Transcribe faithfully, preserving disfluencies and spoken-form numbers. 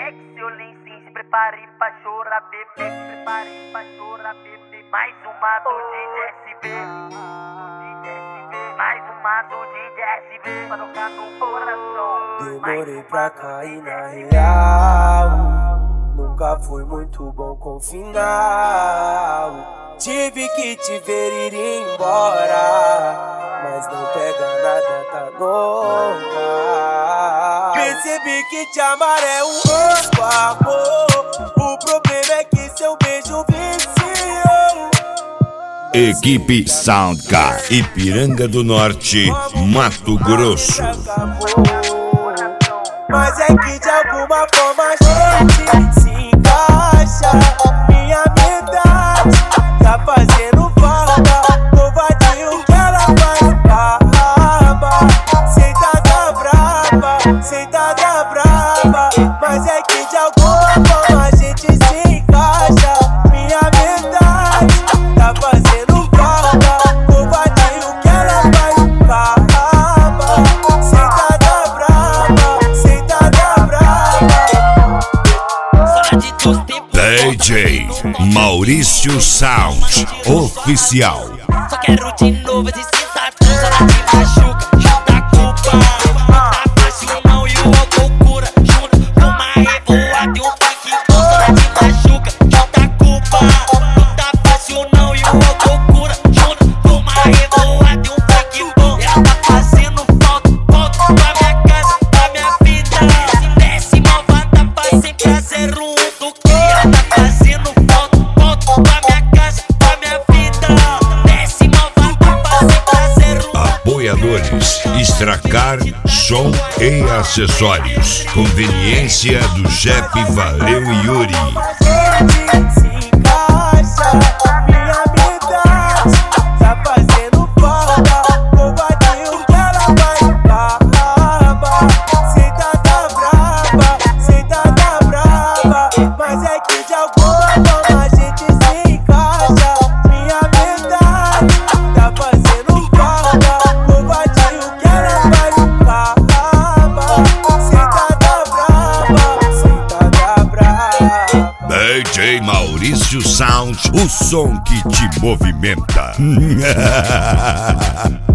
seu lencinho, se prepare pra chorar, bebê. Se prepare pra chorar, bebê. Mais uma do D J S V. Mais uma do D J S V pra tocar no coração. Demorei pra cair na real. Nunca fui muito bom com o final. Tive que te ver ir embora, mas não pega nada, tá normal. Percebi que te amar é um outro amor. O problema é que seu beijo viciou. Equipe Soundcar, Ipiranga do Norte, Mato Grosso. Mas é que de alguma forma a gente se encaixa. Minha metade tá fazendo falta. Tô vazio que ela vai braba. Sentada brava, sentada brava. Mas é que de alguma forma a gente se encaixa. Minha metade tá fazendo falta. Tô vazio que ela vai braba. Sentada brava, sentada brava. D J Maurício Sound Oficial. Só quero de novo esse cidadão. Só ela te machuca, junta a culpa. Não tá fácil não e o álcool cura. Junto com uma revoada e um funk bom. Só ela te machuca, junta a culpa. Não tá fácil não e o álcool cura. Junto com uma revoada e um funk bom. Ela tá fazendo falta, volta pra minha casa, pra minha vida. Se desce malvada pra sempre fazer um do que. Ela tá fazendo falta, volta pra minha casa, pra minha vida. Desce malvada pra sempre fazer um. Apoiadores Extracar, som e acessórios. Conveniência do Jeff Valeu e Yuri. Se encaixa, minha metade tá fazendo falta. Tô vazio que ela vai braba. Sentada brava, sentada brava. Mas é que de alguma forma a gente se encaixa. Minha metade tá fazendo falta. Tô vazio que ela vai braba. Sentada brava, sentada brava. D J Maurício Sound, o som que te movimenta.